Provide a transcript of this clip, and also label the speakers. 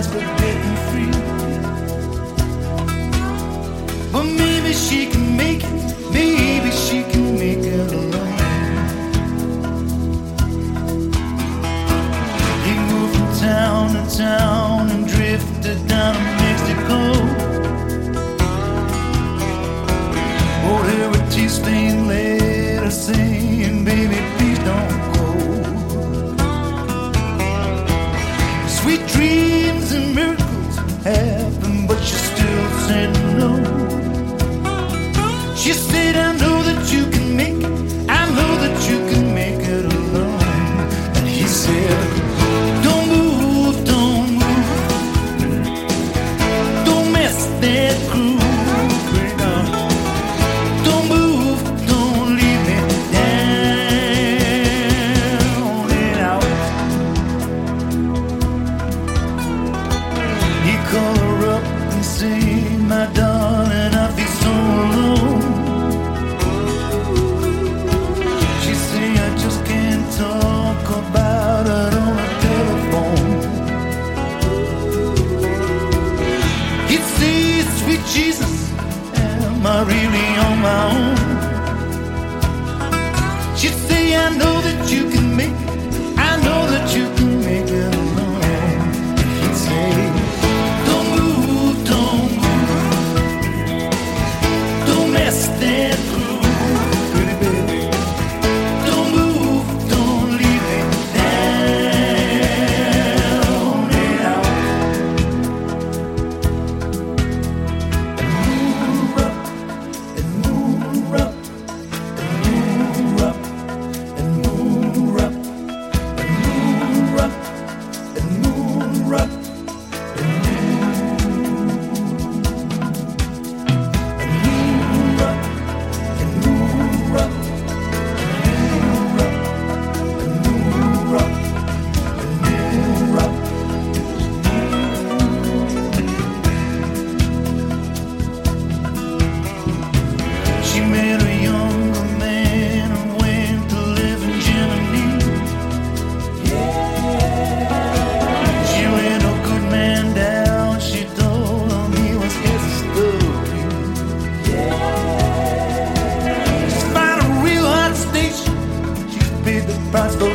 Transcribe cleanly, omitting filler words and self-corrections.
Speaker 1: price for getting free. But maybe she can make it, maybe she can make it alone. He moved from town to town and drifted down to Mexico. Oh, there were tea-stained letters saying, baby, please don't go. Sweet dreams and miracles happen, but she still said no. She said, I know that you can make it, I know that you can make it alone. And he said, don't move, don't move, don't mess that groove. Don't move, don't leave me down and out. He called her up and said, my darling, I feel so alone. She said, I just can't talk about it on the telephone. He'd say, sweet Jesus, am I really on my own? She'd say, I know that you can make it, I know that you can make it alone. He'd say, don't move, don't move, don't mess that groove, pretty baby. Don't move, don't leave me down and out. Move up and move up and move up and move up and move up and move up and move up and move up and move up and move up. She met a younger man and went to live in Germany. She ran a good man down. She told him he was history. She's found a real hot station. She's paid the price for